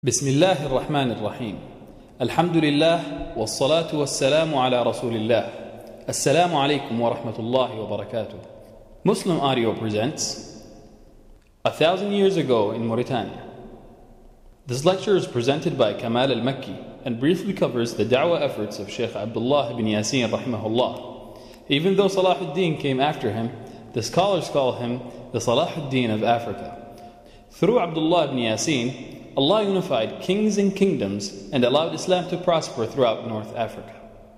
بسم الله الرحمن الرحيم. الحمد لله والصلاة والسلام على رسول الله. السلام عليكم ورحمة الله وبركاته. Muslim Audio presents 1,000 Years Ago in Mauritania. This lecture is presented by Kamal al-Makki and briefly covers the da'wah efforts of Sheikh Abdullah ibn Yasin rahimahullah. Even though Salahuddin came after him, the scholars call him the Salahuddin of Africa. Through Abdullah ibn Yasin, Allah unified kings and kingdoms and allowed Islam to prosper throughout North Africa.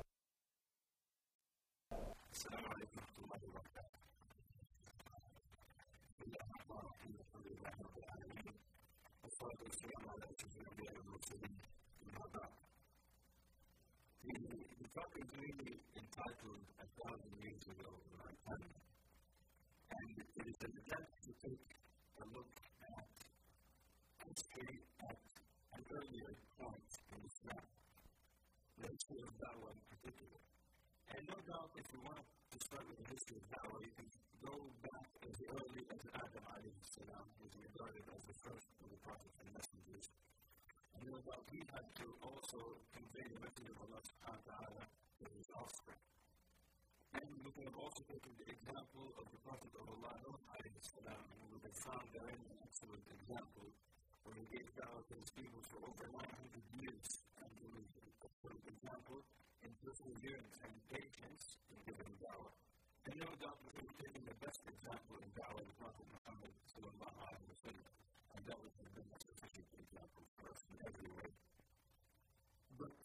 The talk is really entitled 1,000 Years Ago in Mauritania, and it is an attempt to take a look at history at an earlier point in Islam, the history of Dawah in particular. And no doubt, if you want to start with the history of Dawah, you can go back as early as Adam alayhi salam, who is regarded as the first of the prophets and messengers. And no doubt, he had to also convey the message of Allah subhanahu wa ta'ala to his offspring. And we can have also taken the example of the Prophet of Allah, Nuh alayhi salam, and we have found therein an excellent example where he gave da'wah to his people for over 900 years. And there was an excellent example in perseverance and patience in giving da'wah. And no doubt we can take the best example in da'wah, the Prophet Muhammad sallallahu alayhi wa sallam. And that was the most efficient example for us in every way. But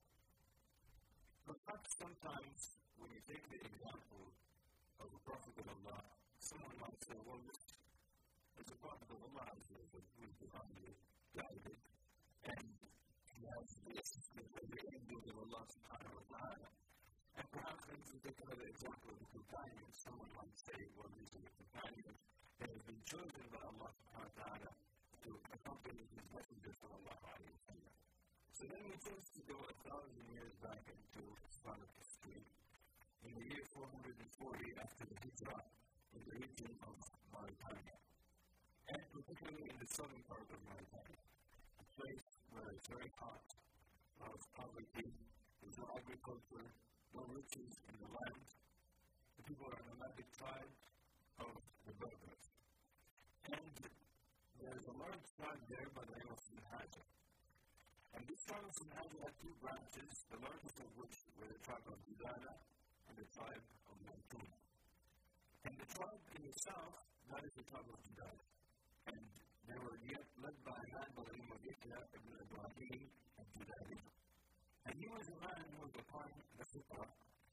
perhaps sometimes when you take the example of the Prophet of Allah, someone might say, well, this is the Prophet of Allah who is divinely guided, and he has the assistance of the angels of Allah subhanahu wa ta'ala. And perhaps when you take another example of the companions, someone might say, well, these are the companions that have been chosen by Allah subhanahu wa ta'ala to accompany his messenger sallallahu alayhi wa sallam. So then we choose to go 1,000 years back into Islamic history, in the year 440 after the Hijrah, in the region of Mauritania, and particularly in the southern part of Mauritania, a place where it's very hot, a lot of poverty, there's no agriculture, no riches in the land. The people are a nomadic tribe of the Berbers. And there's a large tribe there by the name of Sinhaja. And this tribe of Sinhaja had two branches, the largest of which were the tribe of Judana and the tribe of Mantuna. And the tribe in the south, that is the tribe of Judana. And they were yet led by a man by the name of Yahya ibn Ibrahim and Judani. And he was a man who was upon the Fiqh.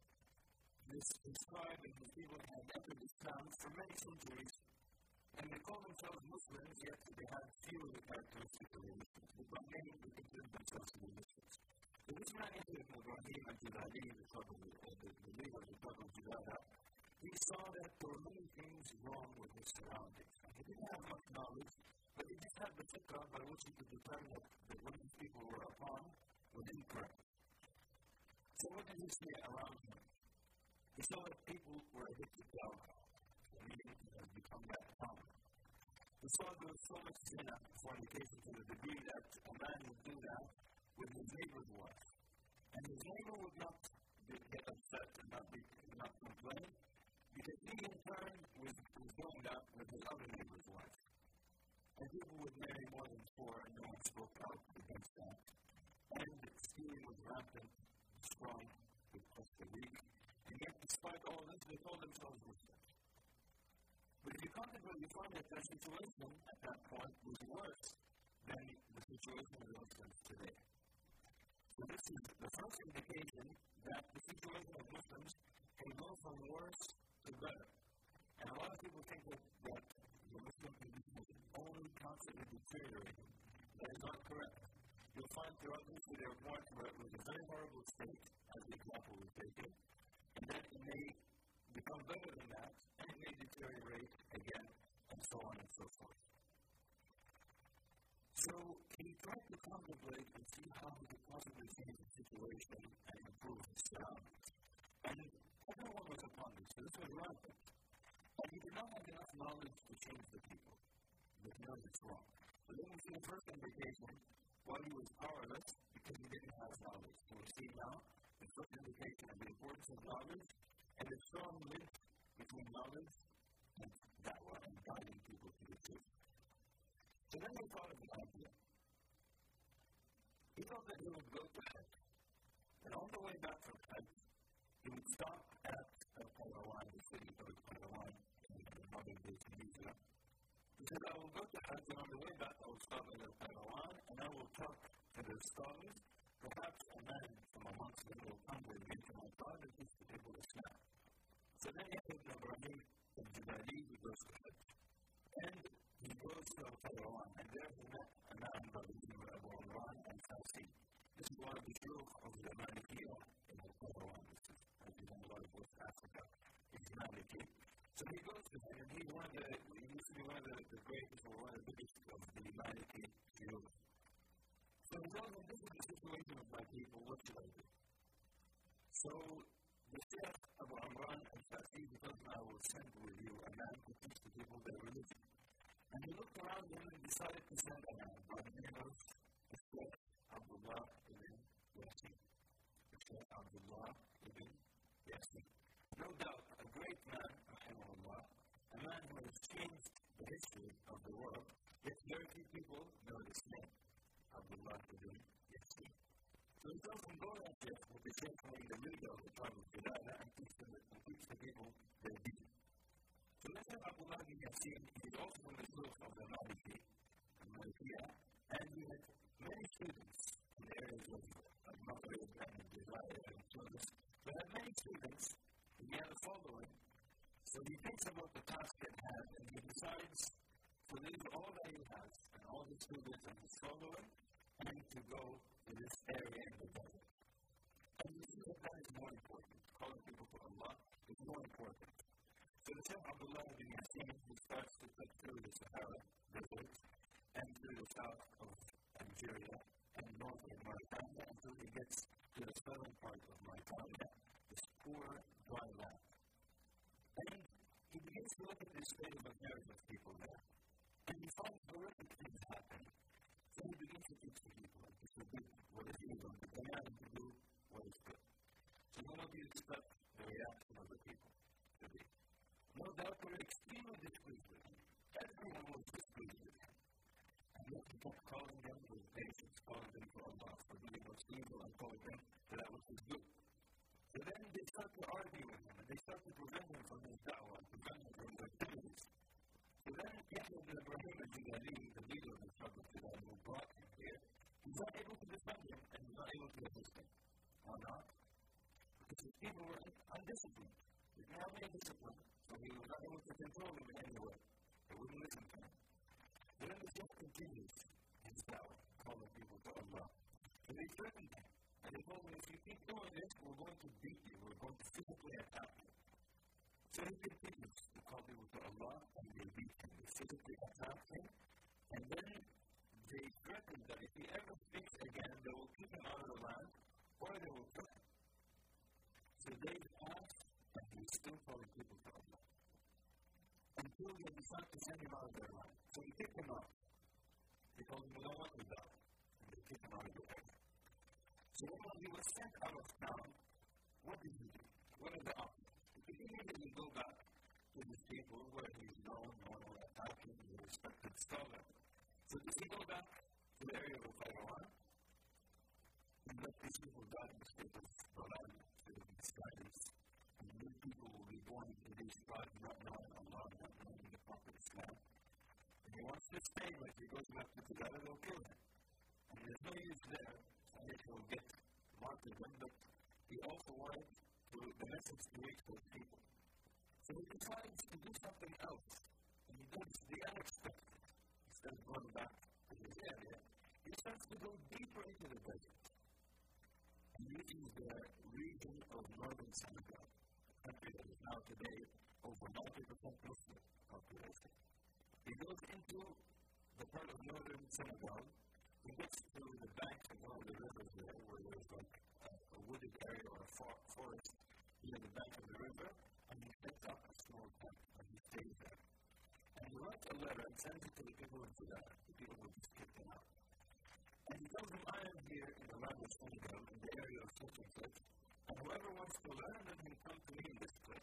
His tribe and his people had entered Islam for many centuries, and they called themselves Muslims, yet they had few of the characteristics of the Muslims. But many who considered themselves to be Muslims. So this man, Yahya ibn Ibrahim and Judani, the leader of the tribe of Judana, he saw that there were many things wrong with his surroundings. He didn't have much knowledge, but he just had the fiqh by which he could determine that what these people were upon was incorrect. So what did he see around him? He saw that people were addicted to alcohol. Meaning it has become that common. He saw there was so much zina, fornication, to the degree that a man would do that with his neighbor's wife. And his neighbor would not get upset and not complain, because he in turn was doing that with his other neighbor's wife. And people would marry more than four, and no one spoke out against that. And stealing was rampant, strong, with just the weak. And yet, despite all this, they called themselves Muslims. But if you contemplate, you find that their situation at that point was worse than the situation of the Muslims today. So this is the first indication that the situation of Muslims can go from worse to better. And a lot of people think that the Muslim condition is only constantly deteriorating. That is not correct. You'll find throughout history there are points where it was a very horrible state, as the example was taken, and then it may become better than that, and it may deteriorate again, and so on and so forth. So he tried to contemplate and see how he could possibly change the situation and improve his surroundings. And everyone was upon this, so this was rampant. And he did not have enough knowledge to change the people, but he knows it's wrong. So then we see the first indication and a strong link between knowledge and da'wah and guiding people to the truth. So then he thought of an idea. He thought that he would go to Hajj, and on the way back from Hajj, he would stop at Al-Qayrawan, the city of Al-Qayrawan in modern-day Tunisia. He said, I will go to Hajj, and on the way back, I will stop at Al-Qayrawan, and I will talk to the scholars. Perhaps a man from amongst them will come with me to my God and teach the people Islam. So then Ibn Ibrahim al-Jibali, he goes to Hajj. And he goes to Al-Qayrawan, and there he met a man by the name of Abu Imran al-Fasi. This is one of the shuyukh of the Malikiyya in Al-Qayrawan. This is, as you know, a lot of West Africa is Maliki. So he goes to him, and he used to be one of the greatest or one of the biggest of the Maliki shuyukh. So he tells him, this is the situation of my people, what should I do? So the Shaykh Abu Imran al-Fasi, he tells him, I will send with you a man to teach the people their religion. And he looked around him and decided to send a man by the name of the Shaykh Abdullah ibn Yasin. The Shaykh Abdullah ibn Yasin. No doubt, a great man, rahimahullah, a man who has changed the history of the world, yet very few people know his name. Abdullah ibn Yasin. So he tells him, go and check with the Shaykh the leader of the tribe of Qilada and teach the people their deen. So the Shaykh Abdullah ibn Yasin is also from the shuyukh of the Malikiyya, and he had many students in the areas of Maghrib and Jazair and Tunis. But had many students, and he had a following. So he thinks about the task at hand, and he decides to leave all that he has, and all his students and his following, and to go to this area in the desert. And you see that is more important. Calling people to Allah is more important. So the Shaykh Abdullah ibn Yasin, he starts to cut through the Sahara Desert and through the south of Algeria and north of Mauritania until he gets to the southern part of Mauritania, this poor, dry land. And he begins to look at the state of affairs of people there. And he finds horrific things happening. So he begins to teach the people and to forbid what is evil, to command them to do what is good. So what do you expect the reaction of the people to be? No doubt they were extremely displeased with him. Everyone was displeased with him. And yet he kept calling them with patience, calling them to Allah, forbidding what's evil and calling them to that which is good. So then they start to argue with him, and they start to prevent him from his da'wah, and prevent him from his activities. So then Yahya ibn Ibrahim al-Jibali, the leader of the tribe of Qilada who brought him here, he's not able to defend him, and he's not able to assist him. Why not? Because his people were undisciplined. They didn't have any discipline, so he was not able to control them in any way. They wouldn't listen to him. But then the Shaykh continues his da'wah, calling people to Allah. So they threatened him, and they told him, if you keep doing this, we're going to beat you, we're going to physically attack you. So he continues to call people to Allah, and they beat him, they physically attack him, and then they threaten that if he ever speaks again, they will keep him out of the land, or they will kill him. So they asked, and he's still calling people to Allah. Until they decide to send him out of their land. So he kicked him out. They told him, we don't want you down. And they kicked him out of the area. So when he was sent out of town, what did he do? What are the options? He could immediately go back to his people where he's known, will attack him, he's a respected scholar. So does he go back to the area of Al-Qayrawan and let these people die in the state of Balan, state of misguidance? And new people will be born into these tribes not knowing Allah, not knowing the Prophet Islam. And he wants to stay, but if he goes back to Qilada, they'll kill him. And there's no use there, and it will get martyrdom, but he also wanted the message to reach those people. So he decides to do something else, and he does the unexpected. Instead of going back to his area, he starts to go deeper into the desert. And reaching the region of northern Senegal, a country that is now today over 90% Muslim population. He goes into the part of northern Senegal. He gets to the bank of one of the rivers there, where there's like a wooded area or a forest near the bank of the river, and he picks up a small tent and he stays there. And he writes a letter and sends it to the people of Sudan, the people who just kicked him out. And he tells them, I am here in the land of Senegal, in the area of such and such, and whoever wants to learn, let him come to me in this place.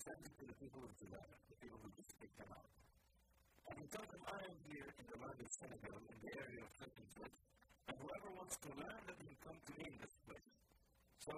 sent it to the people of Judah, the people who just picked them out. And he told them, I am here in the land of Senegal, in the area of Clinton's, and whoever wants to learn, let him come to me in this place. So,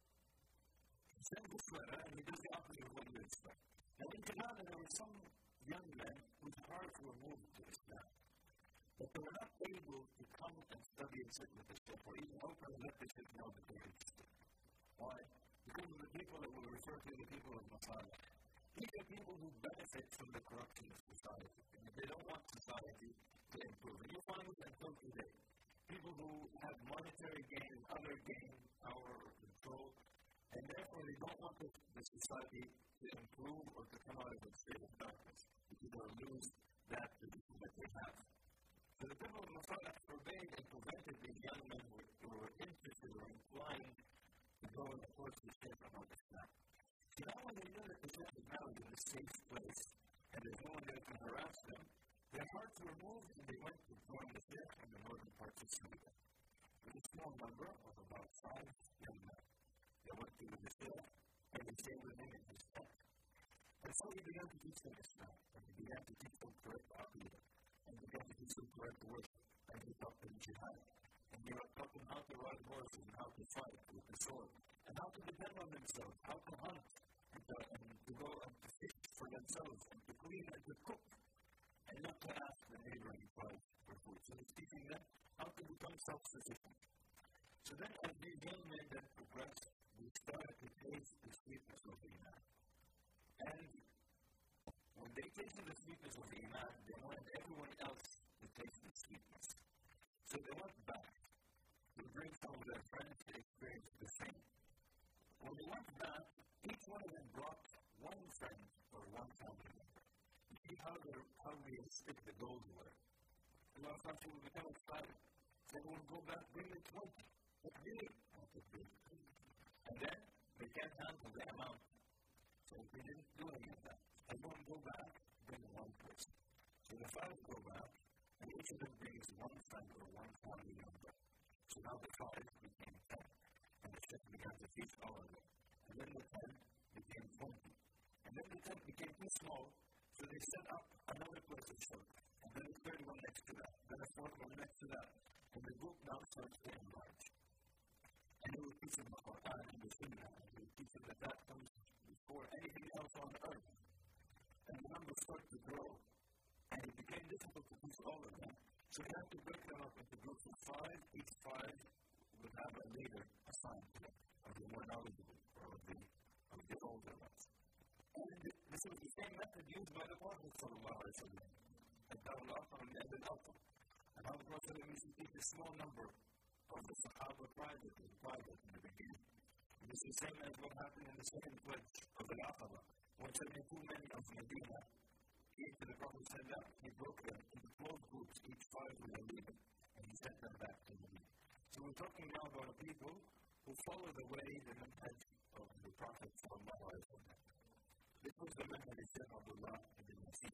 he sent this letter, and he does the opposite of what you expect. Now, in Canada, there were some young men whose hearts were moved to Islam, but they were not able to come and study and sit with the Sheikh, or even open and let the Sheikh know that they were interested. Why? Because of the people that we refer to as the people of Masala. These are people who benefit from the corruption of society. And they don't want society to improve. And you find it until today. People who have monetary gain, other gain, power, or control, and therefore they don't want the society to improve or to come out of a state of darkness, because they'll lose that position that they have. So the people of Masala forbade and prevented these young men who were interested or inclined to go and approach the Sheikh about Islam. So now when they knew that the Sheikh was now in a safe place and there's no one there to harass them, their hearts were moved and they went to join the Sheikh in the northern parts of Syria. With a small number of about 5 young men. They went to the Sheikh and they stayed with him in his tent. And so he began to teach them Islam, and he began to teach them correct aqidah, and he began to teach them correct worship, and he taught them jihad. And he taught them how to ride horses and how to fight with the sword, and how to depend on themselves, how to hunt, and to go and to fish for themselves, and to clean and to cook, and not to ask the neighboring tribe for food. So he's teaching them how to become self-sufficient. So then as these young men then progressed, they started to taste the sweetness of Iman. And when they tasted the sweetness of Iman, they wanted everyone else to taste the sweetness. So they went back to bring some of their friends to experience the same. When they went back, each one of them brought one friend or one family member. You see how they stick the gold were. A lot of times people become excited. They will go back, bring the 20. But really, and then they can't handle the amount. So they didn't do any of that. Everyone go back, bring one person. So the 5 go back, and each of them brings one friend or one family member. So now the 5 became 10. And the Sheikh began to teach all of them. And then the 10 became 20. And then the 10 became too small, so they set up another place of shirk. And then a third one next to that. Then a fourth one next to that. And the group now starts to enlarge. And he would teach them the Quran and the Sunnah. And he would teach them that comes before anything else on earth. And the numbers started to grow. And it became difficult to teach all of them. So we had to break them up into groups of 5. Each 5 would have a leader assigned to them, of the more knowledgeable, or of the older ones. And this was the same method used by the Prophet sallallahu alaihi wasallam. And how the Prophet used to teach a small number of the Sahaba private in the beginning. And this is the same as what happened in the second pledge of the Aqaba. When 72 men of Medina came to the Prophet sallallahu alaihi wasallam, he broke them into 12 groups, each 5 with a leader, and he sent them back to Medina. So we're talking now about a people who follow the way, the manhaj of the Prophet sallallahu alaihi wasallam. This was the manhaj of Shaykh Abdullah ibn Masih.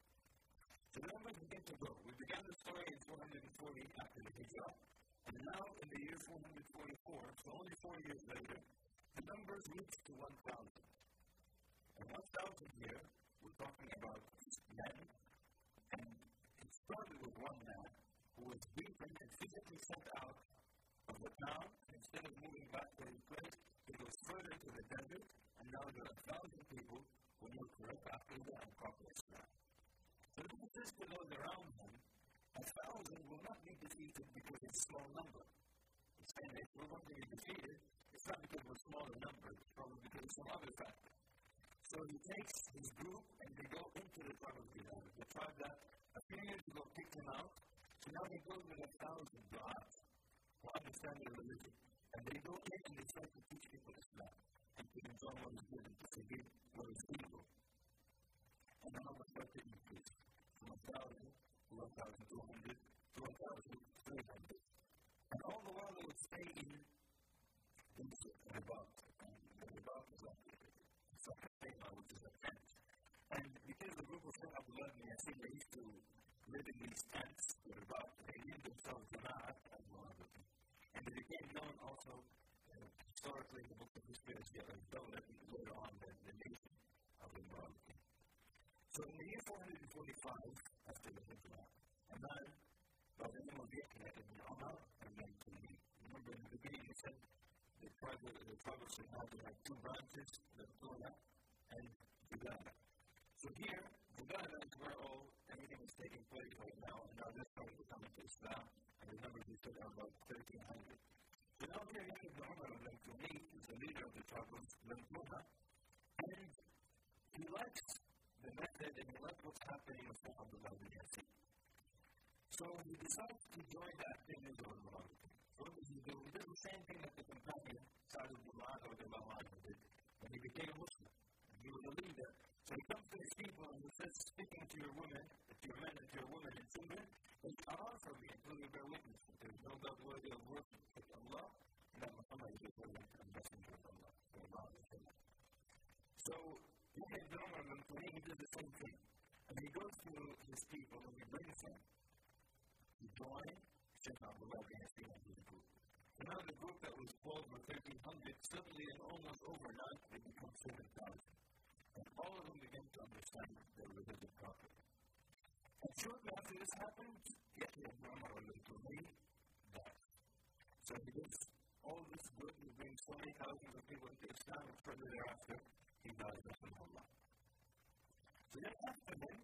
So the numbers began to grow. We began the story in 440 after the Hijrah, and now in the year 444, so only 4 years later, the numbers reached to 1,000. And 1,000 here, we're talking about men, and it started with one man who was beaten and physically sent out of the town, and instead of moving back to his place, he goes further to the desert, and now there are 1,000 people who know correct aqidah and proper Islam. So this is to those around him, 1,000 will not be defeated because it's a small number. He's saying that if we're going to be defeated, it's not because we're small in number, it's probably because of some other factor. So he takes his group and they go into the tribe of Bilal, the tribe that a few years ago kicked him out. So now he goes with 1,000 du'at who understand their religion. And they go in and they start to teach people Islam and to enjoy what is good and to forgive what is evil. And the numbers start to increase from 1,000 to 1,200 to 1,300. And all the while they would stay in Ribat. And Ribat is like a Khayma, which is a tent. And because the group of Shaykh Abdullah ibn Masih, they used to live in these tents, the Ribat, they named themselves Jama'at as well. And they became known also historically in the book of history as Jabal Dawla, later on the nation. 45 after the Hijrah, a man by the name of Yahya ibn Umar al-Mansuri. Remember in the beginning he said the tribe of Sahaba had two branches, Lamtuna and Judana. So here, Judana is where everything is taking place right now, and now this part is coming to Islam, and remember we said about 1300. So now here Yahya ibn Umar al-Mansuri is the leader of the tribe of Lamtuna, and he likes the method and he likes what's happening with Abdullah bin Yasir. So he decides to join the activities of Allah. So what does he do? He does the same thing that the companion Sa'd ibn Mu'adh did, and he became a Muslim. And he was a leader. So he comes to his people and he says, speaking to your women, to your men and to your women and children, it's Allah for me until you bear witness that there is no God worthy of worship but Allah, and that Muhammad is the messenger of Allah. So Yahya ibn Umar al-Mansuri, he did the same thing. And he goes to his people and he brings them to join Shaykh Abdullah bin Yasir and his group. So now the group that was 12 or 1300, suddenly and almost overnight, they become 7,000. And all of them begin to understand their religion properly. And shortly after this happened, Yahya ibn Umar al-Mansuri died. So he does all this good, he brings so many thousands of people into Islam, and further thereafter, he died of Allah. So then after him,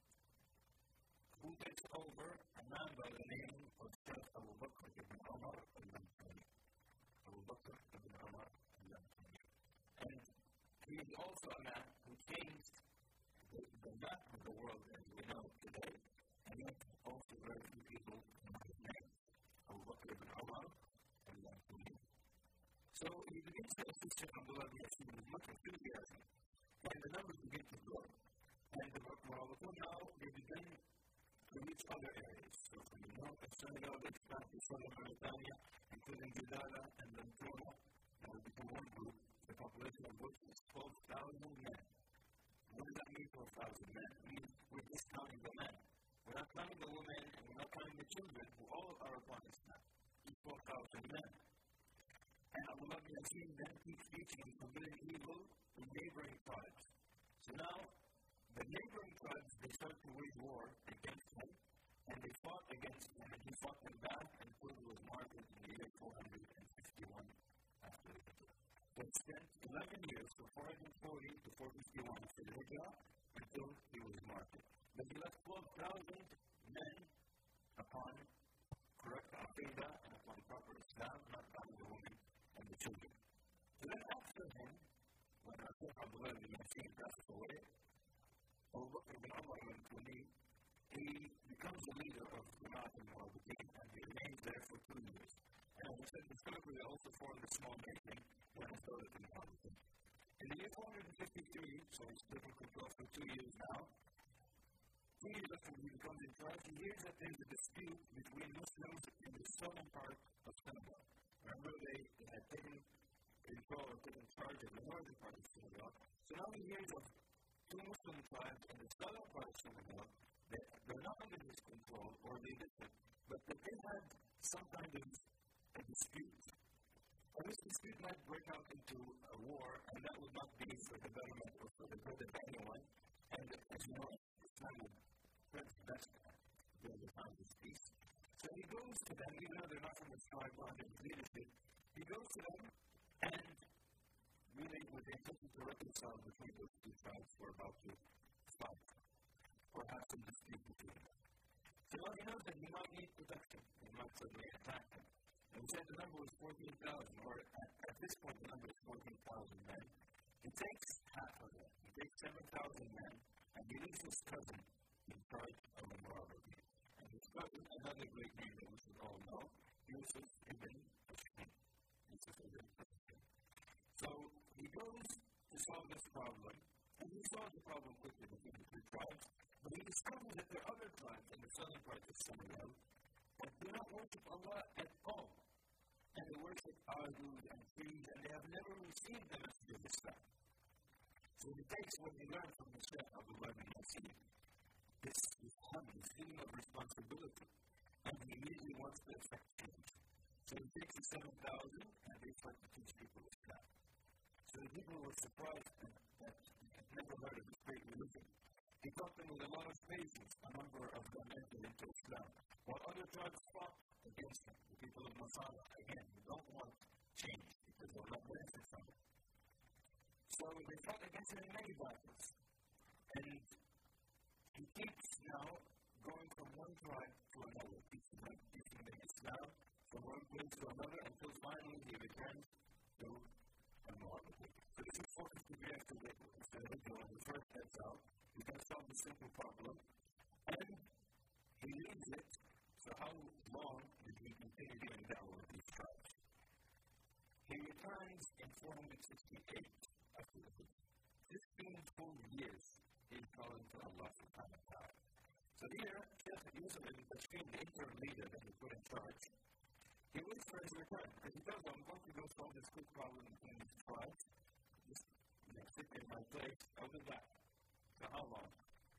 who takes over? A man by the name of Shaykh Abu Bakr ibn Umar al-Mansuri. Abu Bakr ibn Umar al-Mansuri. And he is also a man who changed the map of the world as we know today, and yet also very few people know his name. Abu Bakr ibn Umar al-Mansuri. So he begins to assist Shaykh Abdullah bin Yasir with much enthusiasm, and the numbers begin to grow. And the Murabitun now, they begin to reach other areas. So from the north of Senegal, they expand to southern Mauritania, including Judala and Lamtuna. Now we become one group, the population of which is 12,000 men. What does that mean, 12,000 men? It means we're just counting the men. We're not counting the women, and we're not counting the children, who all are upon Islam. These 12,000 men. And Abdullah bin Yasir then keeps teaching and forbidding evil in neighboring tribes. So now, the neighboring tribes, they start to wage war against him, and they fought against him, and he fought them back until he was martyred in the year 451 after the Hijrah. So it spent 11 years, from 440 to 451 after the Hijrah, until he was martyred. But he left 12,000 men upon correct Aqidah and upon proper Islam, not counting the women and the children. So then after him, when Shaykh Abdullah bin Yasir passes away, Abu Bakr ibn Umar al-Mansuri, he becomes the leader of Jama'at al-Murabitun, and he remains there for 2 years. And as I said, historically, they also formed a small nation when it started in Murabitun. In the year 453, so he's taken control for 2 years now, 2 years after he becomes in charge, he hears that there's a dispute between Muslims in the southern part of Senegal. Remember, they had taken control or taken charge of the northern part of Senegal. So now he hears of two Muslim tribes in the southern part of Senegal that they're not under his control or leadership, but that they had some kind of a dispute. And this dispute might break out into a war, and that would not be for the betterment or for the good of anyone. And as you know, Islam would spread the best during the time of peace. So he goes to them, even though they're not from his tribe or under his leadership, he goes to them and really with the intention to reconcile between those two tribes who are about to fight or have some dispute between them. So now he knows that he might need protection. He might suddenly attack them. And we said the number was 14,000, or at this point the number is 14,000 men. He takes half of them. He takes 7,000 men, and he leaves his cousin in charge of the Murabitun. And his cousin, another great name that we should all know, Yusuf ibn Tashfin. So he goes to solve this problem, and he solves the problem quickly between the two tribes, but he discovers that there are other tribes in the southern part of Senegal that do not worship Allah at all. And they worship idols and trees, and they have never received the message of Islam. So he takes what he learned from the Shaykh Abdullah bin Yasir, this feeling of responsibility, and he immediately wants to effect change. So he takes the 7,000, and they start to teach people Islam. So the people were surprised that they had never heard of this great religion. He taught them with a lot of patience, a number of them entered into Islam, while other tribes fought against him. The people of Masada, again, who don't want change because they're not benefit from it. So they fought against him in many battles. And he keeps now going from one tribe to another, teaching them Islam from one place to another until finally he returns to Al-Mu'arraf. So this is 450 years after the Hijrah when he first heads out. He can solve the simple problem. And he leaves it. So how long did he continue doing da'wah with these tribes? He returns in 468 after the Hijrah. 15 full years in calling to Allah subhanahu wa ta'ala. So here, Sheikh Yusuf ibn Tashfin, the interim leader that he put in charge, he waits for his return because he tells them, I'm going to go solve this quick problem in these tribes. Just sit in my place, I'll be back. So how long?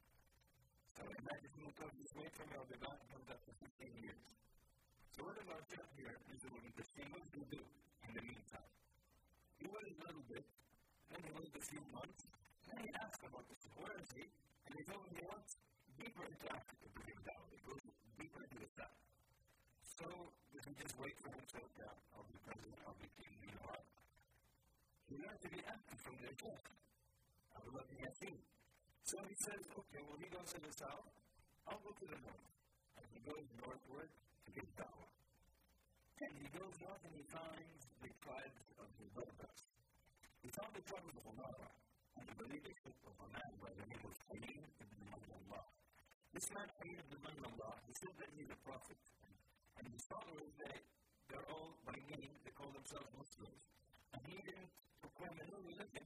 So imagine he will just wait for me, I'll be back, and comes after 15 years. So what does our Sheikh here, Yusuf ibn Tashfin, what does he do in the meantime? He waits a little bit, then he waits a few months, then he asks about this, where is he? And he told him he wants deeper into Africa to give down. He goes deeper into the south. So, does he just wait for himself? Yeah, I'll be president, I'll be king, you know what? He learned to be empty from their talk. I was looking at him. So he says, okay, well, he goes to the south, I'll go to the north. And he goes northward to get dawah. And he goes north and he finds the tribes of the Berbers. He found the tribe of the Umara. And the leadership of a man by the name of Halim ibn Allah. This man, Halim ibn Allah, he said that he's a prophet. And his followers, they're all, by name, they call themselves Muslims. And he didn't proclaim a new religion,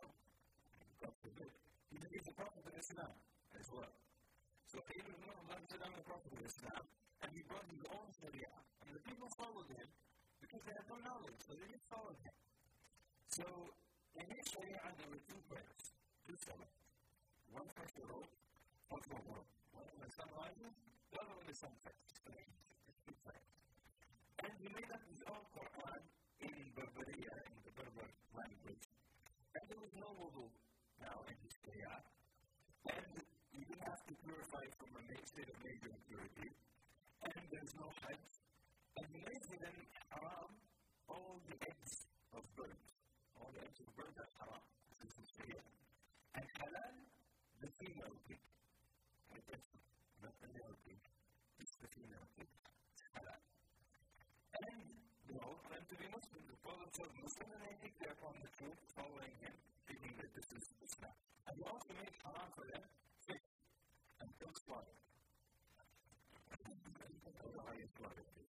God forbid. He said he's a prophet of Islam as well. So Halim ibn Allah said, I'm a prophet of Islam. And he brought his own Sharia. And the people followed him because they had no knowledge, so they didn't follow him. So, in his Sharia, there were two prayers, two salahs. One for Shuruk, one for Ghurub. One when the sun rises, the other when the sun sets. Two prayers. And he made up his own Quran in Berberia, in the Berber language. And there was no wudu now in his Sharia. And you didn't have to purify from a state of major impurity. And there's no hajj. And he made for them haram all the eggs of birds. All the eggs of birds are haram. This is Sharia. And halal, the female pig. Not the male pig. It's the female pig. It's halal. And they all claim to be Muslims. They call themselves Muslims and they think they're upon the truth, following him, thinking that this is Islam. And he also made haram for them fish and pig slaughter. I don't know how you slaughter fish.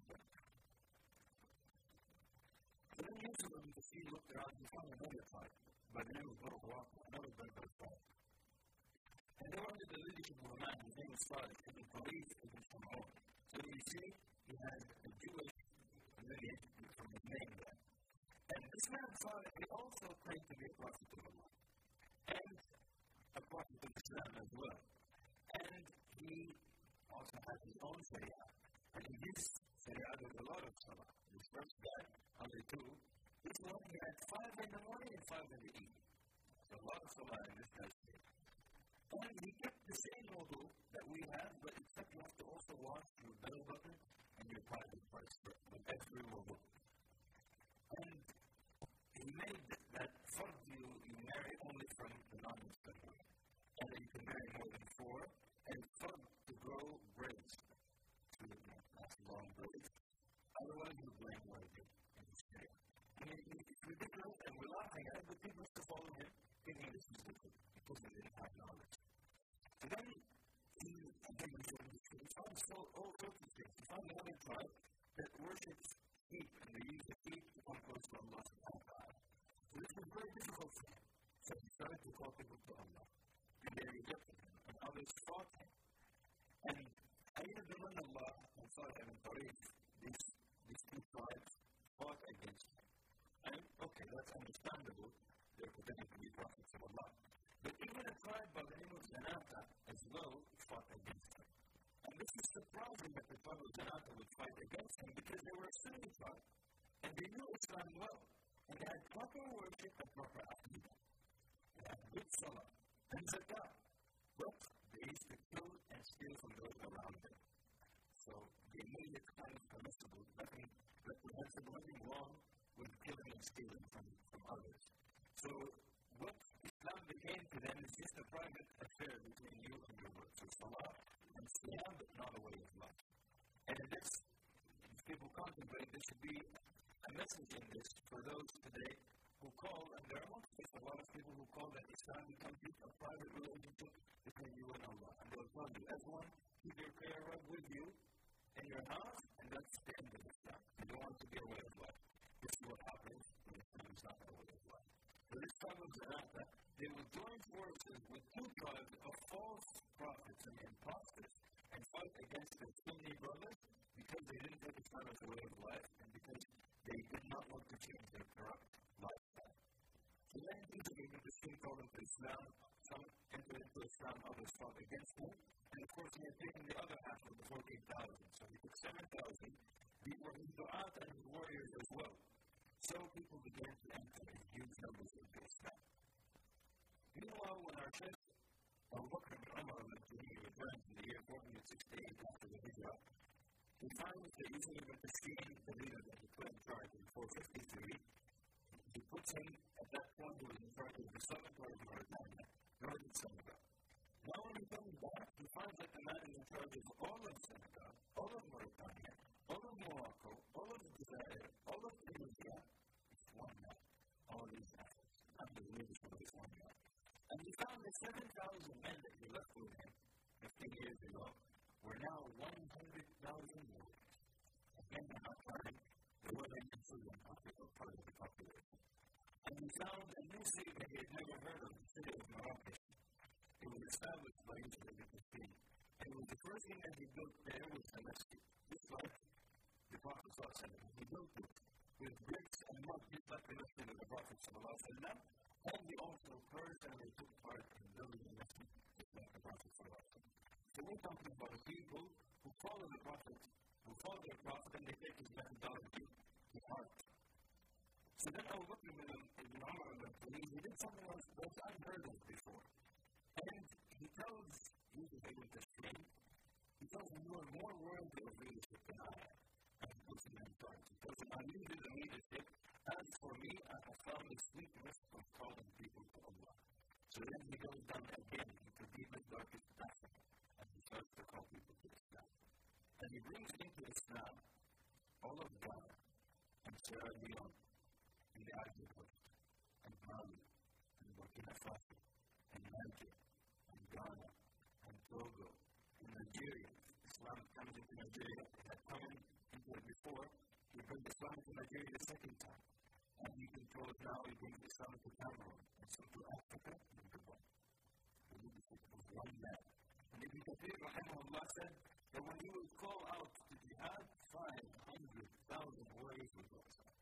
So then Yusuf ibn Tashfin looked around and found another tribe by the name of Barwaq, another Berber tribe. And they were under the leadership of a man whose name was Salih ibn Qarib ibn Shum'un. So you see, he had a Jewish lineage from his name there. And this man Salih, he also claimed to be a prophet of Allah. And a prophet of Islam as well. And he also had his own Sharia. And in his Sharia, there was a lot of salah. This first guy, only two. This one, he had 5 in the morning and 5 in the evening. So a lot of salah in this guy's Sharia. And he kept the same wudu that we have, but except you have to also wash your belly button and your private parts with every wudu. And he made that fard you marry only from the non-Muslim women. And that you can marry more than 4. And fard to grow braids. That's long braids. Otherwise, you're blameworthy in his Sharia. I mean, it's ridiculous and we're laughing at it, but people still follow him thinking this is good because they didn't have knowledge. So then, he found all sorts of things. He found another tribe that worships sheep, and they use the sheep to come close to Allah subhanahu wa ta'ala. So this was very difficult for him. So he started to call people to Allah. And they rejected him, and others fought him. And Halim ibn Allah and Salih ibn Qarib, these two tribes fought against him. And, okay, that's understandable. They're pretending to be prophets of Allah. But even a tribe by the name of Zanata as well fought against him. And this is surprising that the tribe of Zanata would fight against him because they were a Sunni tribe and they knew Islam well. And they had proper worship and proper aqidah. They had good salah and zakah. But steal from those around them. So the immediate kind of permissible, nothing reprehensible, nothing wrong with killing and stealing from others. So what Islam became to them is just a private affair between you and your Lord. So Salah and Siyam, but not a way of life. And in this, if people contemplate, there should be a message in this for those today who call, and there are a lot of people who call that Islam becomes a private relationship between you and Allah. And they'll tell you, everyone, keep your prayer rug with you in your house, and that's the end of Islam. You don't want to be a way of life. This is what happens when Islam is not a way of life. So this tribe of Zarata, they will join forces with two tribes of false prophets and imposters and fight against their Sunni brothers because they didn't take Islam as a way of life and because they did not want to change their corrupt lifestyle. So then Jesus gave the same call into Islam. Some entered into Islam, others fought against him. And of course, he had taken the other half of the 14,000. So he took 7,000. These were his du'at and his warriors as well. So people began to enter in huge numbers into Islam. Meanwhile, when our Shaykh Abu Bakr ibn Umar al-Madini returned in the year 468 after the Hijrah, he finds that Yazid ibn Tashkeen, the leader that he put in charge in 453, he puts him, at that point, he was in charge of the southern part of Mauritania, northern Senegal. Now when he comes back, he finds that the man is in charge of all of Senegal, all of Mauritania, all of Morocco, all of Jazair, all of Tunisia. It's one man, all these assets. Under the leadership of this one man. And he found that 7,000 men that he left with him 15 years ago were now 100,000 warriors. And men are not counting the women and children part of the population. And he found a new city that he had never heard of, the city of Marrakesh. It was established by Yazid ibn Tashkeen. And it was the first thing that he built there was a masjid. Just like the Prophet ﷺ. He built it with bricks and mud, just like the masjid of the Prophet ﷺ. And he also purged and they took part in building the masjid, just like the Prophet ﷺ. So we're talking about a people who follow the Prophet, who follow their Prophet, and they take his methodology to heart. So then Abu Bakr ibn Umar al-Madini, he did something else that I've heard of before. And he tells Yazid ibn Tashkeen, he tells him, you are more worthy of leadership than I am. And he puts him in charge. He tells him, I needed the leadership. As for me, I have found the sweetness of calling people to Allah. So then he goes down again into deepest, darkest Africa, and he starts to call people to Islam. And he brings into Islam all of Ghana, and Sierra Leone, and the Ivory Coast, and Mali, and Burkina Faso, and Niger, and Ghana, and Togo, and Nigeria. Islam comes into Nigeria. It had come into it before. He brings Islam into Nigeria the second time. And he controls now, he brings Islam to Cameroon, and so to Africa, and Gabon. The leadership of one man. And Ibn Kathir, rahimahullah, said that when he would call out to jihad, 500,000 warriors would go outside.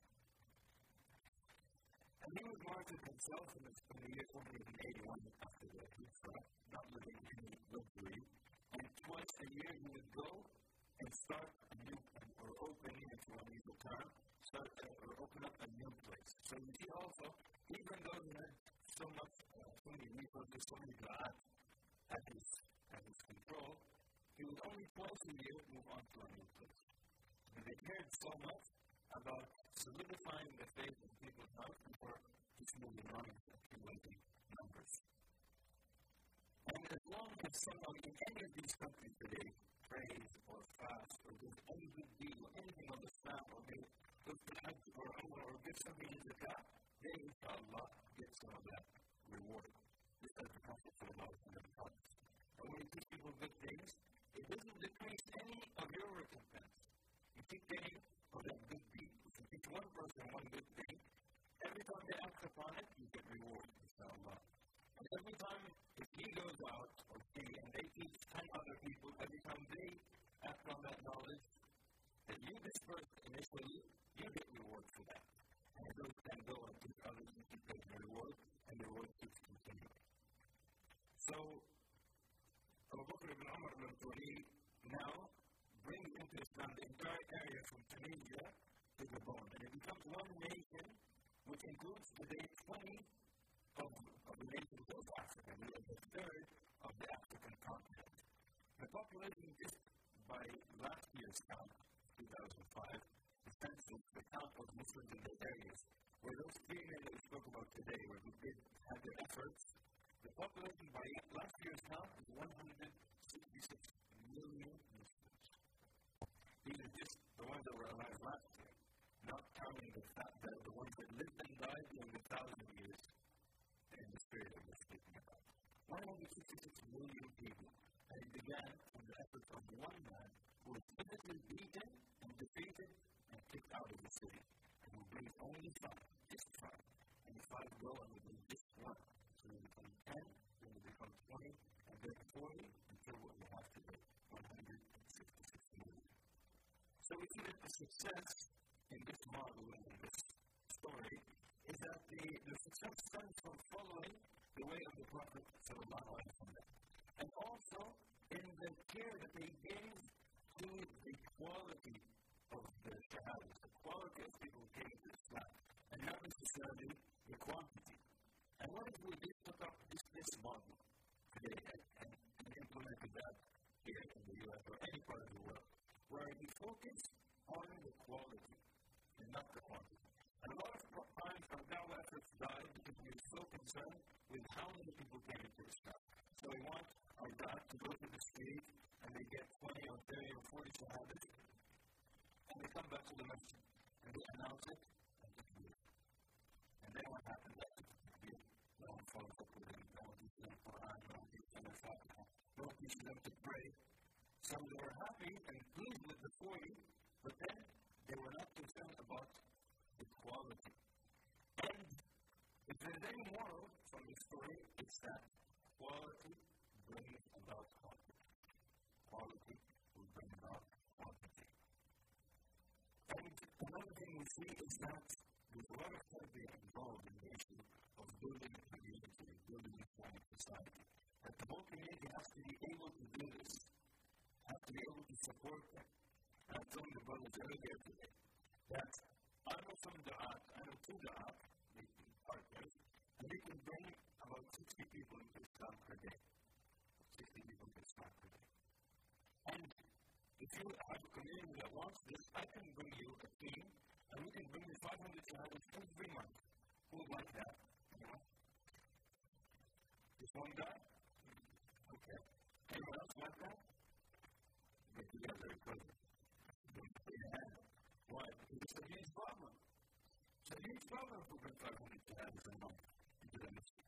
And he was martyred himself in the year 481 after the Hijrah, not living in any luxury. And twice a year he would go and start a new, or open, if you want to use the term, or open up a new place. So you see also, even though he had so many resources, so many du'at at his control, he would only twice a year move on to a new place. And they cared so much about solidifying the faith in people's hearts before just moving on and accumulating numbers. And as long as someone in any of these countries today prays or fasts or does any good deed or anything on Islam or goes to Hajj or Umrah or gives something in Zakah, they, inshallah, get some of that reward. Just as the Prophet ﷺ. And when you teach people good things, it doesn't decrease any of your recompense. You keep getting of that good deed. If you teach one person one good thing, every time they act upon it, you get reward, inshallah. And every time, if he goes out, or she, and they teach 10 other people, every time they act on that knowledge that you dispersed initially, you get reward for that. And those can go and teach others and keep getting the reward, and the reward keeps continuing. So, Abu Bakr ibn Umar al-Madini now brings into Islam the entire area from Tunisia to Gabon. And it becomes one nation which includes today 20 of the nations of Africa. We are the third of the African continent. The for those 3 men that we spoke about today, where we did have their efforts, the population by last year's count is 166 million Muslims. These are just the ones that were alive last year, not counting the ones that lived and died during the 1,000 years in this period that we're speaking about. 166 million people. And it began from the efforts of one man who was physically beaten and defeated and kicked out of the city. And who brings only 5, just 5. And the 5 go and will bring just 1. So they become 10, then they become 20, and then 40, until what we have today, 166 million. So we see that the success in this model and in this story is that the success stems from following the way of the Prophet sallallahu alaihi wasallam, and also in the care that they gave to the quality of the shahadas, the quality of people who came to Islam, and not necessarily the quantity. And what if we just took up this model today and implemented that here in the U.S. or any part of the world, where we focus on the quality and not the quantity? And a lot of times our dawah efforts die because we're so concerned with how many people came into Islam. So we want our dawah to go to the street and they get 20 or 30 or 40 shahadas and they come back to the masjid and they announce it and takbir. And then what happens after takbir? No one follows up with them, no one teaches them Quran, no one teaches them Fatiha, no one teaches them to pray. So they were happy and pleased with the 40, but then they were not concerned about the quality. And if there's any moral from the story, it's that quality brings about quantity. Quality will bring about quantity. And another thing we see is that there's a lot of therapy involved in the issue of building a community, building a Islamic society. That the whole community has to be able to do this, has to be able to support them. And I told the brothers earlier today that I know some da'at, I know 2 da'at, partners, and they can bring about 60 people into Islam per day. 60 people into Islam per day. And if you have a community that wants this, I can bring you a team, and we can bring you 500 shahadas every month. Who would like that? Anyone? Just one guy? Okay. Anyone else like that? Get together and put your hand. Why? Because it's a huge problem. It's a huge problem to bring 500 shahadas a month into the masjid.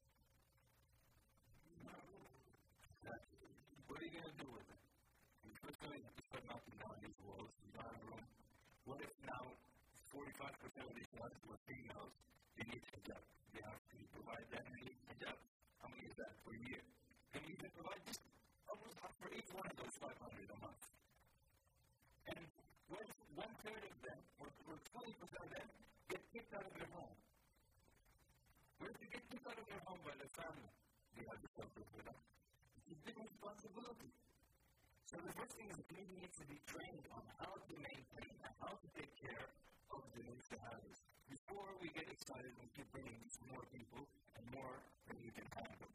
What are you going to do with it? You're first going to start knocking down these walls, you don't have room. What if now 45% of these shahadas were females? They need hijab. You have to provide that many hijab. How many is that per year? Can you even provide just almost half for each one of those 500 a month? And what if 1/3 of them, or 20% of them, get kicked out of their home? What if you get kicked out of your home by the family? They have to suffer for that. It's a big responsibility. So the first thing is the community needs to be trained on how to maintain and how to take care of the new shahadas before we get excited and keep bringing more people and more than we can handle.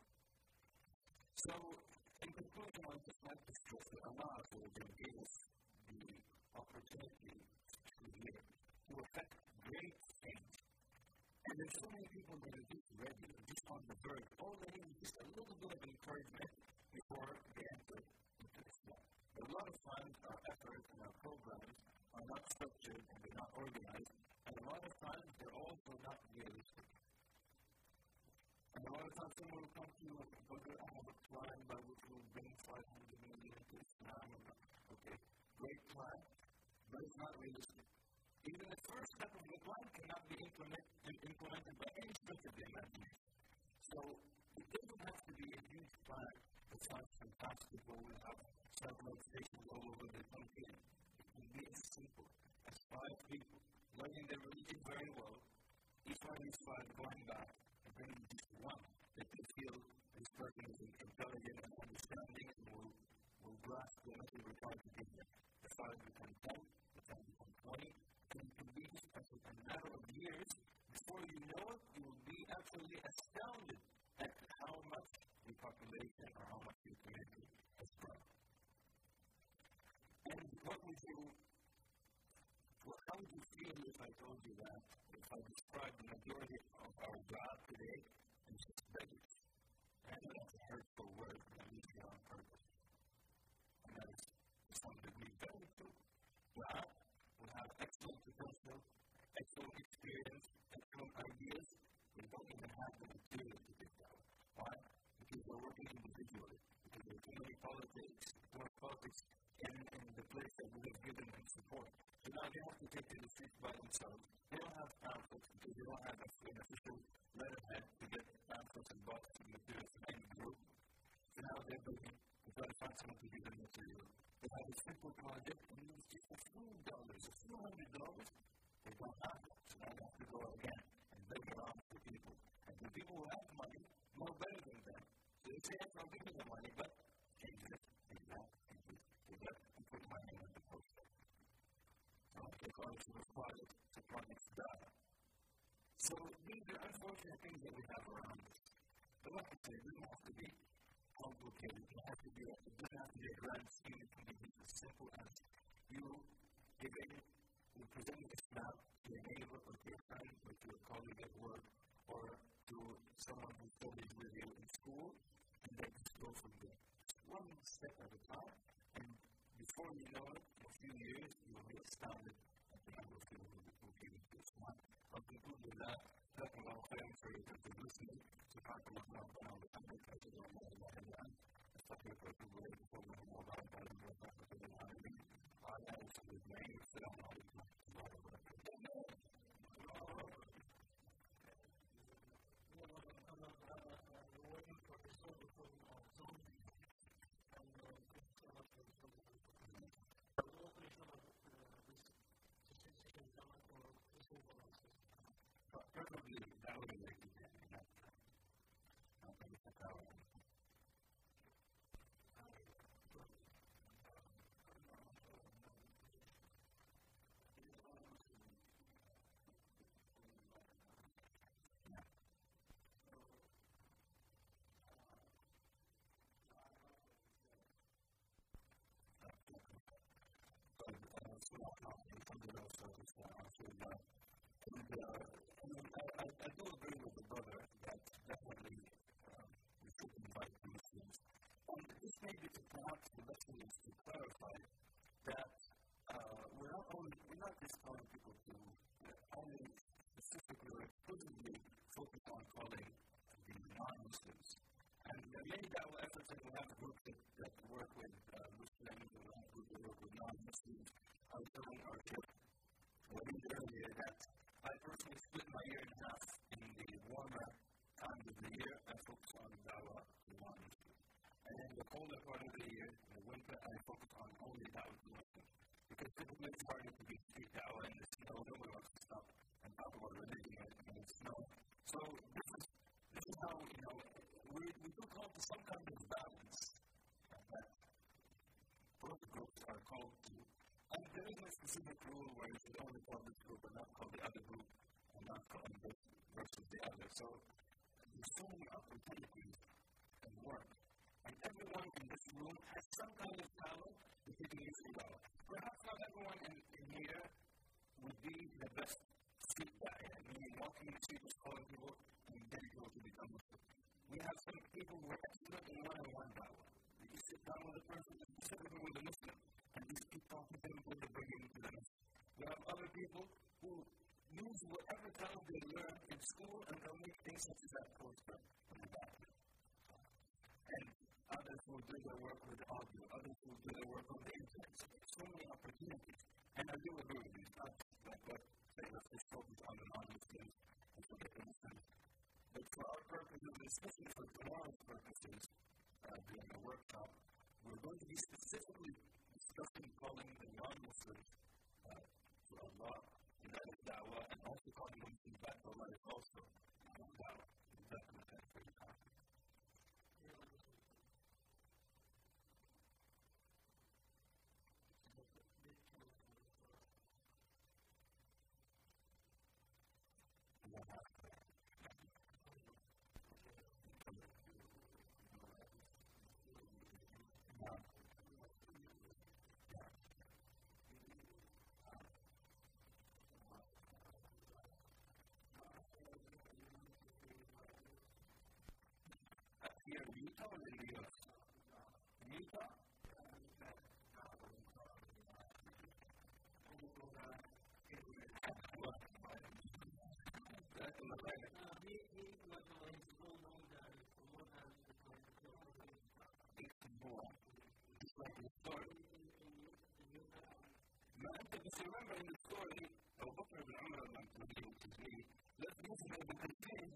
So, in conclusion, I would just like to stress that Allah gave us the opportunity to affect great things. And there's so many people that are just ready, just on the verge, all they need is just a little bit of encouragement before they enter into Islam. But a lot of times our efforts and our programs are not structured and they're not organized, and a lot of times they're also not realistic. And a lot of times someone will come to you and say, I have a plan by which will bring 500 million into Islam. Okay, great plan, but it's not realistic. Even the first step of the plan cannot be implemented by any stretch of the imagination. So it doesn't have to be a huge plan that sounds fantastic or will have satellite stations all over the country. It can be as simple as 5 people learning their religion very well, each one of these 5 going back and bringing just one that they feel this person is intelligent and understanding and will grasp the message we're trying to give them. The 5 become 10, the 10 become 20, and it can be just a matter of years. Before you know it, you will be absolutely astounded at how much the population or how much the community has grown. And how would you feel if I told you that if I describe the majority of our job today as just beggars. And I know that's a hurtful word, but I'm using it on purpose. And that is, to some degree, very true. God will have excellent potential, excellent experience, excellent ideas, but we don't even have the material to get that. Why? Because we're working individually. Because there's too many politics, in the place that we have given them support. So now they have to take to the streets by themselves. They don't have pamphlets because they don't have an official letterhead to get pamphlets and boxes and materials from any group. So now they're looking to try to find someone to give them material. They have a simple project and it's just a few dollars, a few $100. They don't have it. So now they have to go again and beg around for people. And the people who have money know better than them. So they say, I'll give you the money, but change it. Put my name on the poster. So I take all of those projects done. So these are unfortunate things that we have around us. But like I said, it doesn't have to be complicated. It doesn't have to be a grand scheme. It can be as simple as you presenting this map to a neighbor or to a friend or to a colleague at work or to someone who studies with you in school, and then just go from there. One step at a time. And before you know it, in a few years, you will be astounded at the number of people who give it this one. I'll conclude with that. That's what I'm saying for you to listen to Fatima Rabbana and the Qadr Allah and أستغفرك وأتوب إليك وأتوب وبارك على محمد العالمين وعلى آله وصحبه أجمعين والسلام عليكم ورحمة الله وبركاته. Probably that would have been I do agree with the brother that definitely we should invite Muslims. And this may be perhaps the best thing is to clarify that we're not just calling people to only specifically or exclusively focus on calling the non-Muslims. And there are many da'wah efforts that we have groups that work with Muslims and we have groups that work with non-Muslims. I was telling our church earlier that I personally split my year in half. In the warmer times of the year, I focus on da'wah to non-Muslims. And in the colder part of the year, in the winter, I focus on only da'wah to Muslims. Because typically it's harder to be street da'wah in the snow. Nobody wants to stop and talk about religion in the snow. So this is how, we do call to some kind of balance that both groups are called to. And there is no specific rule where you should only call this group and not call the other group and not call this versus the other. So there's so many opportunities and work. And everyone in this room has some kind of talent that you can use well. Perhaps not everyone in here would be the best street guy. I mean, walking the street is calling people and getting people to become Muslim. We have some people who are excellent in one-on-one da'wah. You can sit down with a person, specifically with a Muslim, and just keep talking to them until they bring him to the Muslim. We have other people who use whatever talent they learn in school and they'll make things such as that poster on the back. And others will do their work with audio, others will do their work on the internet. So there's so many opportunities. And I do agree with you. It's not like what let's just focus on the non-Muslims and forget the Muslims. But for our purposes, especially for tomorrow's purposes, during the workshop, we're going to be specifically discussing calling the non-Muslims to Allah, and that is da'wah, and also calling Muslims back to Allah is also da'wah. That's what that's pretty confident. Utah? If you remember in the story, Abu Bakr ibn Umar which is me, let's listen to the contain.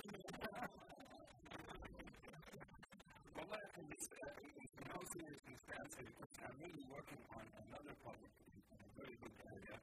Wallah, I can just, in all seriousness, answer because I'm really working on another project in a very good area.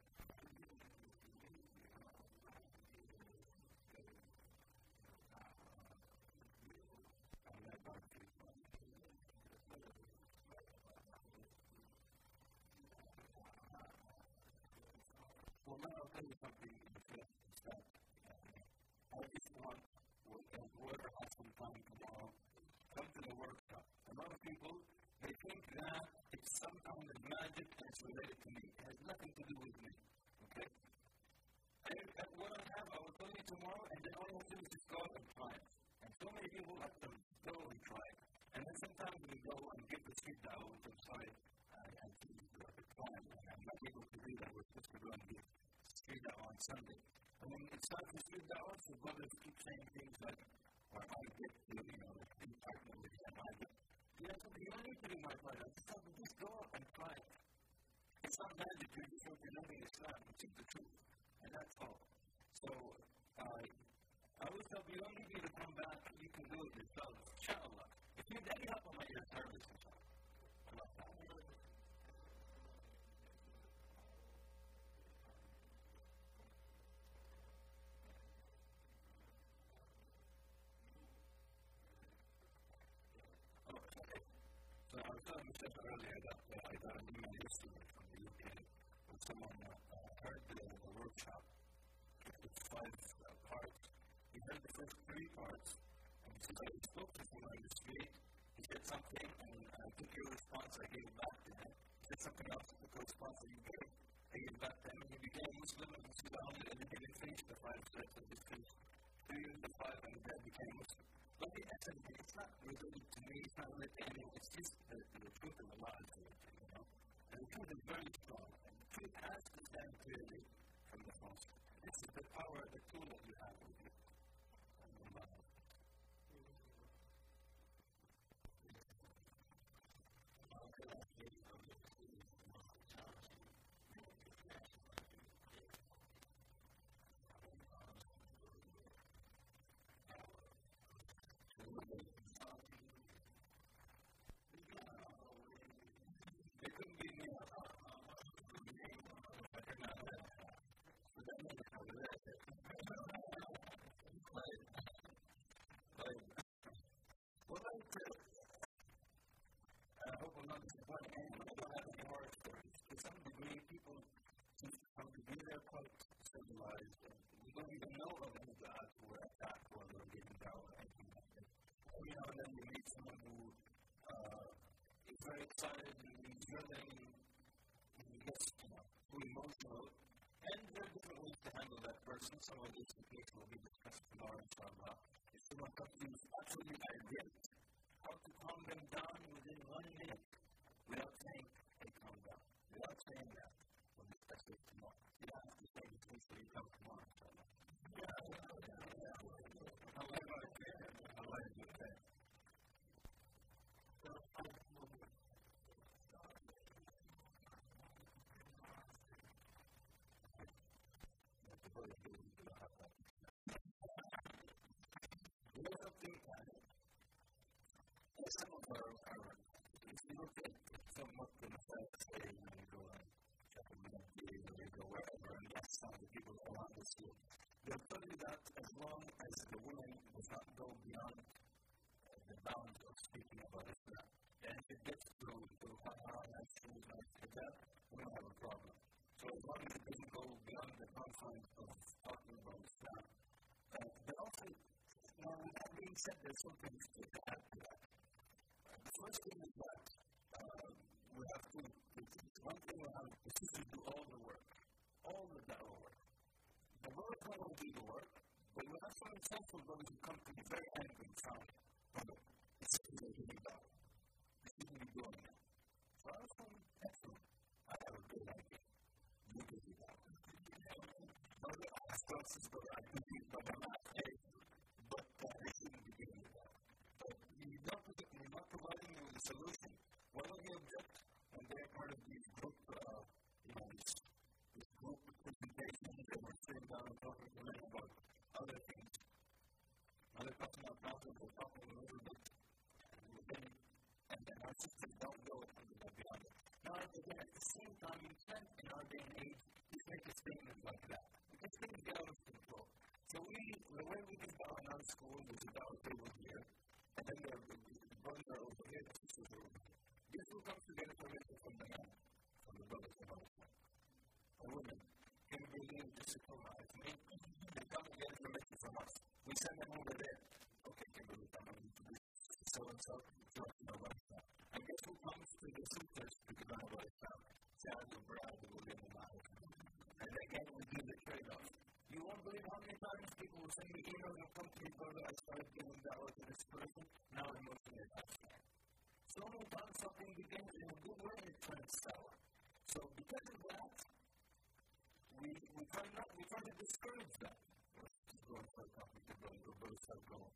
Well, now I'll tell you something that I just want whoever has some time tomorrow, come to the workshop. A lot of people, they think that it's some kind of magic and it's related to me. It has nothing to do with me. Okay? What I have, I will tell you tomorrow, and then all you have to do is just go and try it. And so many people let them go and try it. And then sometimes we go and give the street dawah, which I'm sorry, I think the time, and I'm not able to do that. We're supposed to go and give street dawah on Sunday. And when it's time for street dawah, so brothers keep saying things like, or I get to, be partner with them. You don't need to do my part. Just go up and try it. It's not magic, you're just representing Islam, which is the truth. And that's all. So, I would tell you, don't need me to come back, you can do it yourself. Inshallah. If you need any help, I'm at your service. So I was telling you earlier that I got an email yesterday from the UK when someone heard the workshop. It's 5 parts. He heard the first 3 parts, and he said, I spoke to someone on the street. He said something, and I took your response, I gave it back to him. He said something else, I took the response that you gave. I gave it back to him, and he became a Muslim, and he said, and he didn't finish the 5 steps, and he finished 3 of the 5, and then became Muslim. But the essence, it's not related to me, it's not related to anyone, it's just the truth of Allah, And the truth is very strong, and the truth has to stand clearly from the false. This is the power, the tool that you have with you. I hope I'm not disappointing anyone. I don't have any horror stories. To some degree, people seem to come to be there quite civilized. We don't even know of any gods who were attacked or were given down or anything like that. Every now and then you meet someone who is very excited and he's drilling and he gets too emotional. And there are different ways to handle that person. Some of these techniques will be discussed tomorrow, inshallah. If someone comes to you absolutely irate, how to calm them down within 1 minute without saying, hey, calm down. Without saying that, we'll discuss it tomorrow. You don't have to say this before you come tomorrow, inshallah. Allah is okay. Some of our if you look at somewhat the effects, say, when you go on Japanese or you go wherever, and ask some of the people around the school, they'll tell you that as long as the woman does not go beyond the bounds of speaking about Islam, and if it gets through to and things like that, we don't have a problem. So as long as it doesn't go beyond the confines of talking about Islam. But also, now with that being said, there's something to add to that. The first thing is that we have to, one thing we have to do all the work, all the da'wah work. The work will do the work, but we have some examples of those who come to be very angry and sorry. This is what we do. This is what we do. process where I believe by my last day, but I shouldn't be doing that. But you're not providing you with a solution. Why don't you object when they're part of these group, this group presentations and we're sitting down and talking to them about other things? Other personal problems, we're talking a little bit, and then our sisters don't go beyond it. Now, again, at the same time, you can't, in our day and age, just make a statement like that. Because things get out of control. So the way we can balance our schools is about over here, and then the brothers are over here, the sisters are over here. This will come to get information from the men, from the brothers and mothers. The women can bring in disciplinarize me, and come and get information from us. We send them over there. Okay, Kimberly, come on, so-and-so, so you know what it's about. I guess who comes to the sisters to learn what it's about? Sad or proud, will be in the mind. And again, we do the trade-off. You won't believe how many times people will send me emails and come to me, brother, I started giving dawah to this person, now I'm emotionally attached. So many times something begins in a good way and it turns sour. So because of that, we try to discourage that. Just going for a coffee to go, the brothers start going.